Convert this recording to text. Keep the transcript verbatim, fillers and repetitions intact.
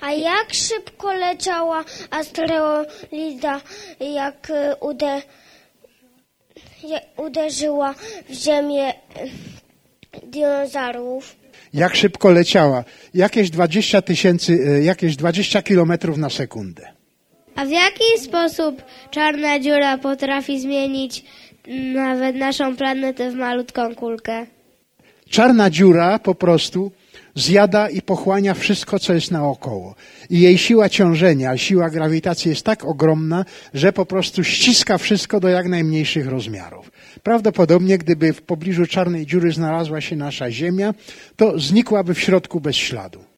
A jak szybko leciała asteroida, jak y, ude, uderzyła w ziemię y, dinozaurów? Jak szybko leciała? Jakieś dwadzieścia tysięcy, jakieś dwadzieścia kilometrów na sekundę. A w jaki sposób czarna dziura potrafi zmienić nawet naszą planetę w malutką kulkę? Czarna dziura po prostu zjada i pochłania wszystko, co jest naokoło. I jej siła ciążenia, siła grawitacji jest tak ogromna, że po prostu ściska wszystko do jak najmniejszych rozmiarów. Prawdopodobnie, gdyby w pobliżu czarnej dziury znalazła się nasza Ziemia, to znikłaby w środku bez śladu.